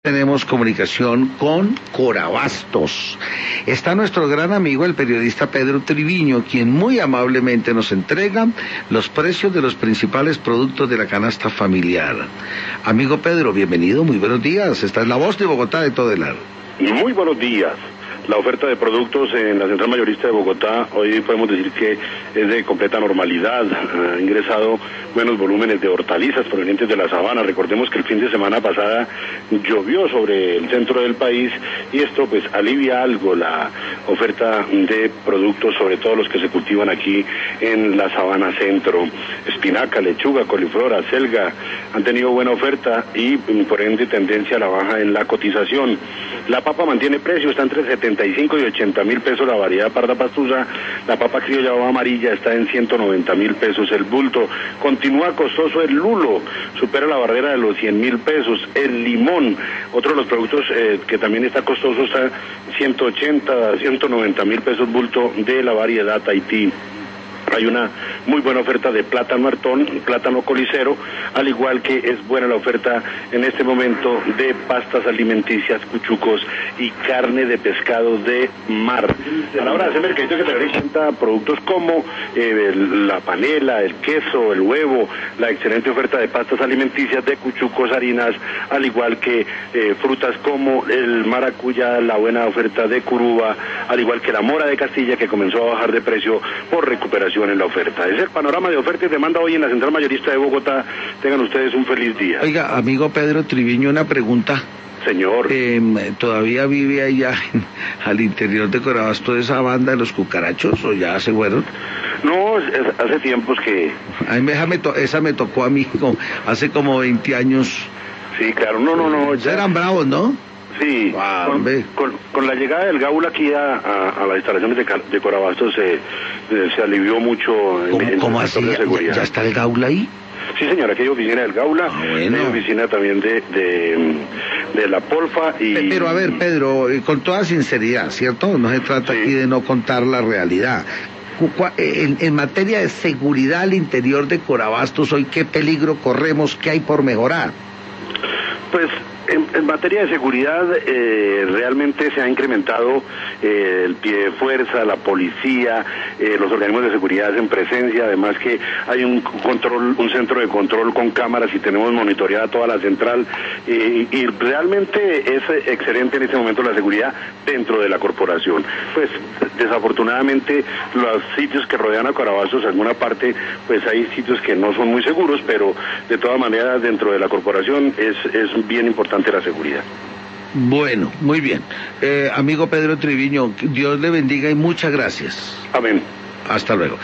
Tenemos comunicación con Corabastos. Está nuestro gran amigo, el periodista Pedro Triviño, quien muy amablemente nos entrega los precios de los principales productos de la canasta familiar. Amigo Pedro, bienvenido, muy buenos días. Esta es la voz de Bogotá de todo el lado. Muy buenos días. La oferta de productos en la Central Mayorista de Bogotá, hoy podemos decir que es de completa normalidad. Ha ingresado buenos volúmenes de hortalizas provenientes de la sabana. Recordemos que el fin de semana pasada llovió sobre el centro del país y esto pues alivia algo la oferta de productos, sobre todo los que se cultivan aquí en la sabana centro. Espinaca, lechuga, coliflor, acelga han tenido buena oferta y por ende tendencia a la baja en la cotización. La papa mantiene precio, está entre 75 y 80 mil pesos la variedad parda pastusa. La papa criolla o amarilla está en 190 mil pesos el bulto. Continúa costoso el lulo, supera la barrera de los 100 mil pesos. El limón, otro de los productos que también está costoso, está 180 a 190 mil pesos bulto de la variedad Tahití. Hay una muy buena oferta de plátano hartón, plátano colicero, al igual que es buena la oferta en este momento de pastas alimenticias, cuchucos y carne de pescado de mar. A la hora de hacer mercadito que te presenta productos como la panela, el queso, el huevo, la excelente oferta de pastas alimenticias, de cuchucos, harinas, al igual que frutas como el maracuyá, la buena oferta de curuba, al igual que la mora de Castilla, que comenzó a bajar de precio por recuperación en la oferta. Es el panorama de oferta y demanda hoy en la Central Mayorista de Bogotá. Tengan ustedes un feliz día. Oiga, amigo Pedro Triviño, una pregunta. Señor. ¿Todavía vive allá al interior de Corabastos esa banda de los cucarachos o ya se fueron? No, hace tiempos que... Esa me tocó a mí hace como 20 años. Sí, claro, no. Ya eran bravos, ¿no? Sí, con la llegada del Gaula aquí a las instalaciones de Corabastos se alivió mucho ¿Cómo así? de seguridad. ¿Ya está el Gaula ahí? Sí, señora, aquí hay oficina del Gaula, bueno. Hay oficina también de la Polfa y... Pero a ver, Pedro, con toda sinceridad, ¿cierto? No se trata aquí de no contar la realidad. En materia de seguridad al interior de Corabastos, ¿hoy qué peligro corremos? ¿Qué hay por mejorar? Pues en materia de seguridad realmente se ha incrementado el pie de fuerza, la policía, los organismos de seguridad en presencia, además que hay un centro de control con cámaras y tenemos monitoreada toda la central y realmente es excelente en este momento la seguridad dentro de la corporación. Pues desafortunadamente los sitios que rodean a Corabastos, en alguna parte pues hay sitios que no son muy seguros, pero de todas maneras dentro de la corporación es bien importante la seguridad. Bueno, muy bien. Amigo Pedro Triviño, Dios le bendiga y muchas gracias. Amén. Hasta luego.